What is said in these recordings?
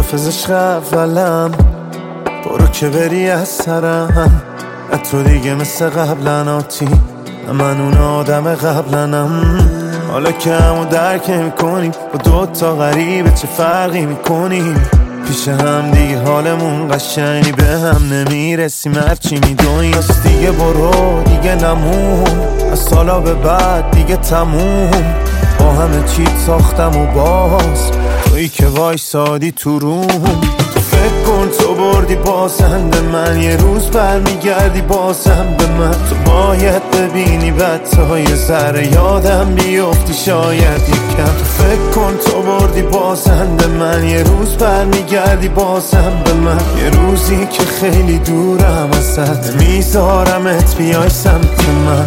حافظش اولم، برو که بری از سرم. تو دیگه مثل قبلن آتی، من اون آدم قبلنم. حالا که همو درک میکنیم، با دوتا غریبه چه فرقی میکنیم؟ پیش هم دیگه حالمون قشنگی به هم نمیرسیم، هرچی میدونیم. پس دیگه برو دیگه نمون، از سالا به بعد دیگه تموم. با همه چی ساختم و باز تویی که وایسادی تو روم. تو فکر کن تو بردی بازنده من، یه روز برمیگردی بازم به من. تو باید ببینی بعد تا یه ذره یادم بیفتی شاید یکم. تو فکر کن تو بردی بازنده من، یه روز برمیگردی بازم به من. یه روزی که خیلی دورم ازت، میذارمت بیای سمت من.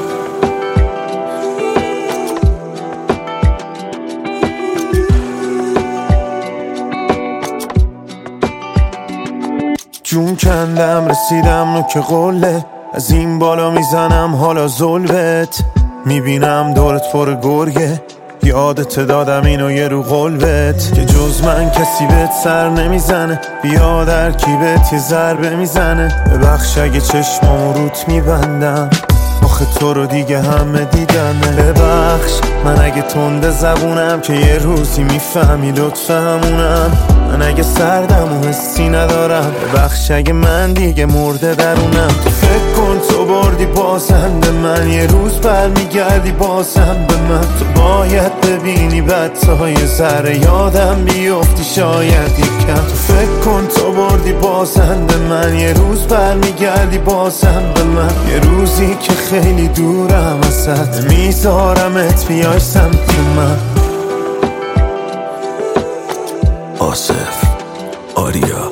جون کندم رسیدم نوک قله، از این بالا میزنم حالا ظلمت. میبینم دورت پر گرگه، یادت دادم اینو یه رو قلبت، که جز من کسی بهت سر نمیزنه. بیا در کیبت یه ضربه میزنه، ببخش اگه چشمامو روت میبندم، آخه تو رو دیگه همه دیدنه. ببخش من اگه تنده زبونم، که یه روزی میفهمی لطف همونم. من اگه سردم و حسی ندارم، ببخش اگه من دیگه مرده درونم. تو فکر کن تو بردی بازنده من، یه روز برمیگردی بازم به من. تو باید ببینی بعد تا یه ذره یادم بیفتی شاید یکم. تو فکر کن تو بردی بازنده من، یه روز برمیگردی بازم به من. یه روزی که خیلی دورم ازت، میذارمت بیای سمت من. آصف آریا